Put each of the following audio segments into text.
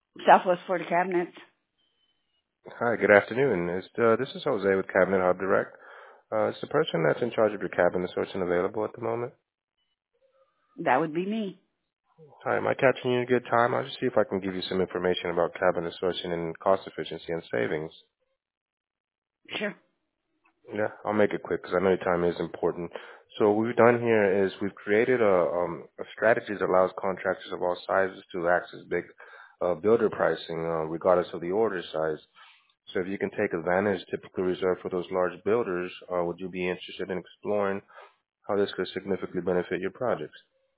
Southwest Florida Cabinets. Hi, good afternoon. This is Jose with Cabinet Hub Direct. Is the person that's in charge of your cabinet sourcing available at the moment? That would be me. Hi, am I catching you in a good time? I'll just see if I can give you some information about cabinet sourcing and cost efficiency and savings. Sure. Yeah, I'll make it quick because I know your time is important. So what we've done here is we've created a strategy that allows contractors of all sizes to access big builder pricing regardless of the order size. So if you can take advantage typically reserved for those large builders, would you be interested in exploring how this could significantly benefit your projects?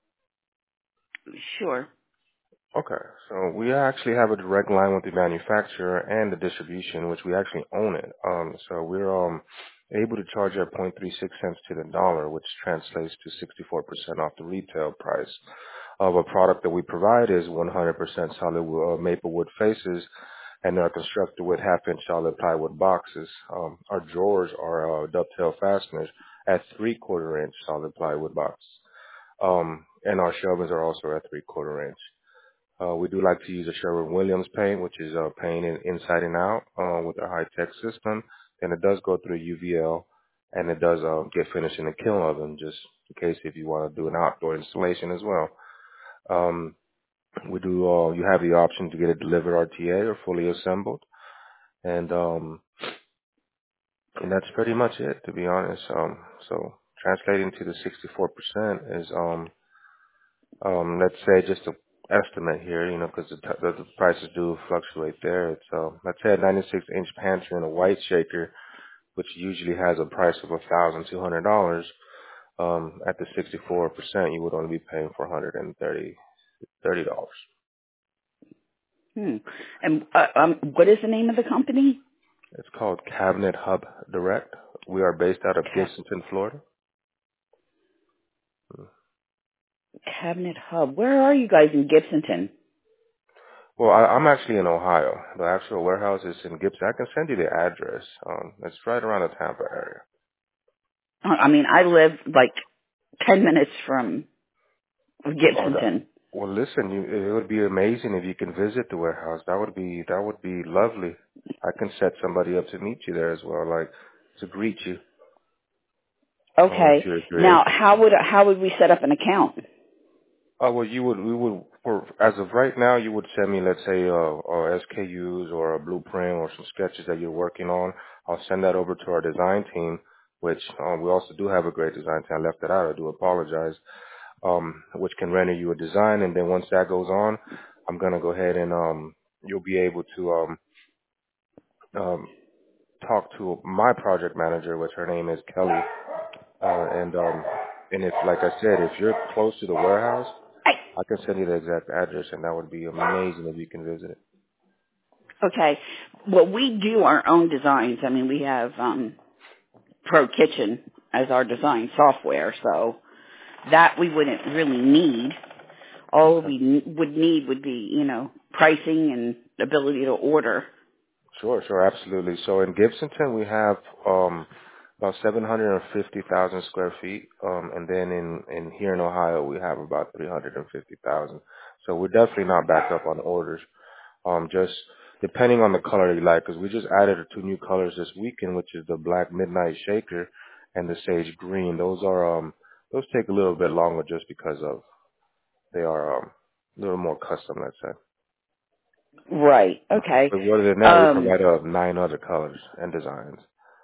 Sure. Okay, so we actually have a direct line with the manufacturer and the distribution, which we actually own it. So we're able to charge at 0.36 cents to the dollar, which translates to 64% off the retail price of a product that we provide is 100% solid maple wood faces, and they're constructed with half-inch solid plywood boxes. Our drawers are dovetail fasteners at three-quarter-inch solid plywood box, and our shelvings are also at three-quarter-inch. We do like to use a Sherwin-Williams paint, which is painted inside and out with a high-tech system. And it does go through UVL, and it does get finished in a kiln oven, just in case if you want to do an outdoor installation as well. Um, we do. You have the option to get it delivered RTA or fully assembled, and that's pretty much it, to be honest. So translating to the 64% is let's say just a estimate here, because the prices do fluctuate there. It's let's say a 96-inch pantry and a white shaker, which usually has a price of $1,200. At the 64%, you would only be paying for $130. Hmm. And what is the name of the company? It's called Cabinet Hub Direct. We are based out of Ca- Gibsonton, Florida. Cabinet Hub. Where are you guys in Gibsonton? Well, I'm actually in Ohio. The actual warehouse is in Gibson. I can send you the address. It's right around the Tampa area. I mean, I live like 10 minutes from Oh, Gibsonton. well, listen, it would be amazing if you can visit the warehouse. That would be lovely. I can set somebody up to meet you there as well, like to greet you, Okay. if you're Now, interested. how would we set up an account? Oh, well, we would, for as of right now, you would send me, let's say, SKUs or a blueprint or some sketches that you're working on. I'll send that over to our design team, which we also do have a great design team. I left that out. I do apologize. Which can render you a design, and then once that goes on, I'm gonna go ahead and you'll be able to um, talk to my project manager, which her name is Kelly, and if, like I said, if you're close to the warehouse, I can send you the exact address, and that would be amazing if you can visit it. Okay. Well, we do our own designs. I mean, we have Pro Kitchen as our design software, so that we wouldn't really need. All Okay. we would need would be, pricing and ability to order. Sure, absolutely. So in Gibsonton, we have about 750,000 square feet, and then in here in Ohio, we have about 350,000. So we're definitely not backed up on orders. Just depending on the color you like, because we just added two new colors this weekend, which is the Black Midnight Shaker and the Sage Green. Those take a little bit longer just because of they are a little more custom, let's say. Right. Okay. But other than that, we Um, provide 9 other colors and designs.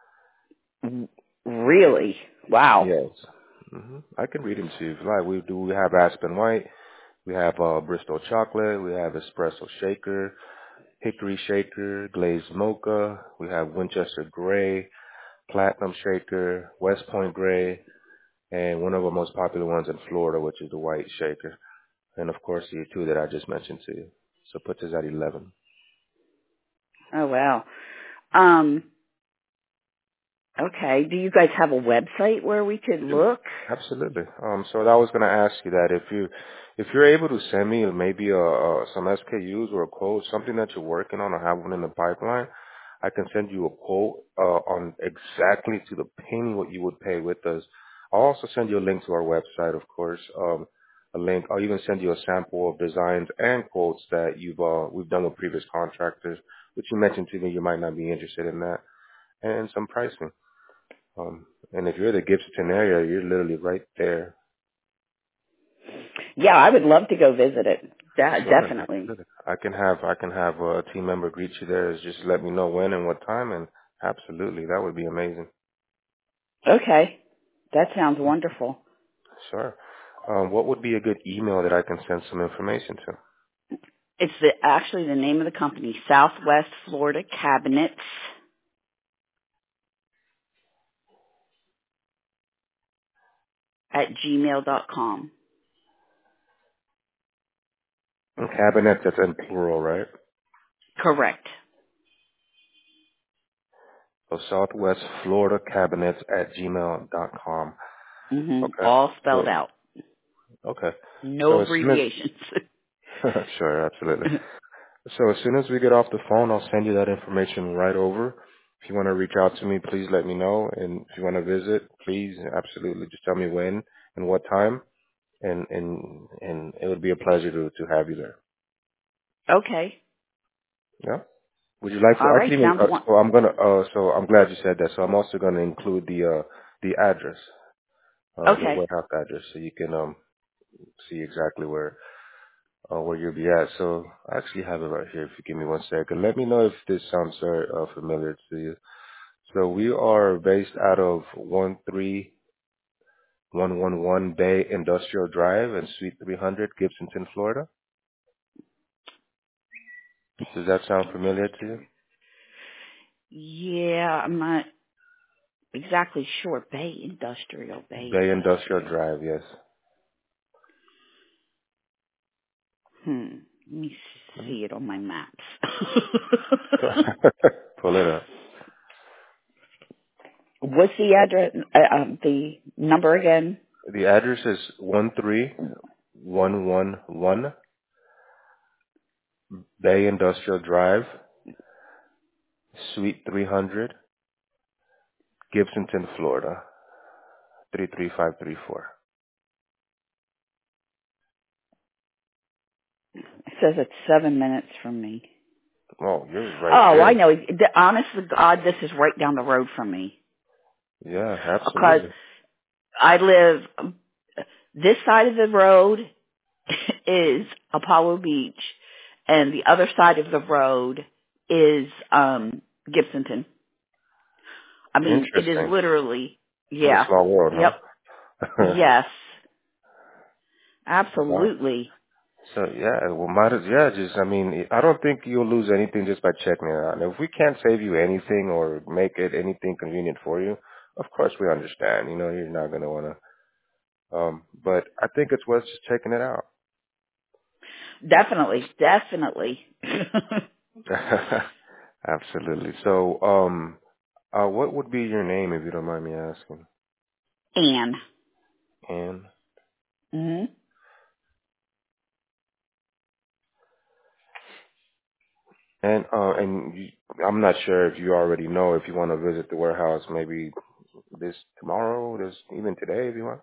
really? Wow. Yes. I can read them to you if you like. We have Aspen White, we have Bristol Chocolate, we have Espresso Shaker, Hickory Shaker, Glazed Mocha, we have Winchester Gray, Platinum Shaker, West Point Gray, and one of our most popular ones in Florida, which is the White Shaker. And of course the two that I just mentioned to you. So put this at 11. Oh wow. Um, okay. Do you guys have a website where we could We do. look? Absolutely. So I was going to ask you that if you're able to send me maybe some SKUs or a quote, something that you're working on or have one in the pipeline, I can send you a quote on exactly to the penny what you would pay with us. I'll also send you a link to our website, of course. a link. I'll even send you a sample of designs and quotes that we've done with previous contractors, which you mentioned to me you might not be interested in that, and some pricing. And if you're in the Gibson area, you're literally right there. Yeah, I would love to go visit it. Sure, Definitely. absolutely. I can have a team member greet you there. Just let me know when and what time, and absolutely, that would be amazing. Okay. That sounds wonderful. Sure. What would be a good email that I can send some information to? It's actually the name of the company, Southwest Florida Cabinets at gmail.com. And cabinets, that's in plural, right? Correct. So Southwest Florida Cabinets at gmail.com. Okay. All spelled So out. okay. No So as soon as abbreviations. sure, absolutely. So as soon as we get off the phone, I'll send you that information right over. If you want to reach out to me, please let me know. And if you want to visit, please absolutely just tell me when and what time, and it would be a pleasure to have you there. Okay. Yeah. Would you like All for right. actually? Sounds one. So I'm glad you said that. So I'm also gonna include the address, the Okay. warehouse address, so you can see exactly where you'll be at. So I actually have it right here. If you give me one second, let me know if this sounds very familiar to you. So we are based out of 13111 Bay Industrial Drive and Suite 300, Gibsonton, Florida. Does that sound familiar to you? Yeah, I'm not exactly sure. Bay Industrial. Bay Industrial Drive, yes. Let me see it on my maps. Pull it up. What's the address? The number again? The address is 13111 Bay Industrial Drive, Suite 300, Gibsonton, Florida, 33534. It says it's 7 minutes from me. Oh, you're right Oh, I there. know. Honest to God, this is right down the road from me. Yeah, Because absolutely. I live, this side of the road is Apollo Beach, and the other side of the road is Gibsonton. I mean, it is Interesting. literally, What a yeah. small world, Yep. huh? Yes. Wow. Absolutely. So yeah, well, just I mean, I don't think you'll lose anything just by checking it out. And if we can't save you anything or make it anything convenient for you, of course we understand. You know, you're not gonna wanna. But I think it's worth just checking it out. Definitely. Definitely. Absolutely. So, what would be your name if you don't mind me asking? Anne. Ann. Hmm. I'm not sure if you already know if you want to visit the warehouse maybe this tomorrow, this even today if you want.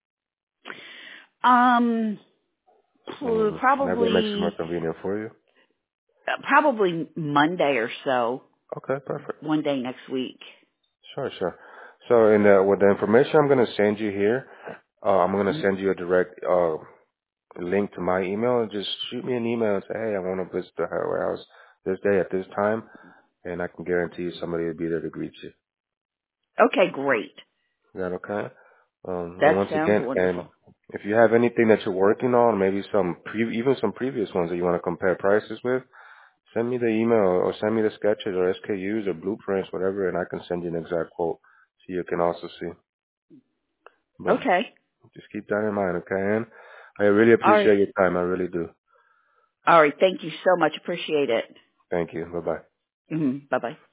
Um, I mean, whenever it makes it more probably, convenient for you. probably Monday or so. Okay, perfect. One day next week. Sure, sure. So, with the information I'm going to send you here, I'm going to Mhm. send you a direct link to my email. Just shoot me an email and say, hey, I want to visit the warehouse this day at this time, and I can guarantee you somebody will be there to greet you. Okay, great. Is that okay? And That once sounds again, and wonderful. if you have anything that you're working on, maybe even some previous ones that you want to compare prices with, send me the email or send me the sketches or SKUs or blueprints, whatever, and I can send you an exact quote so you can also see. But Okay. just keep that in mind, okay? And I really All right. appreciate your time. I really do. All right. Thank you so much. Appreciate it. Thank you. Bye bye. Bye bye.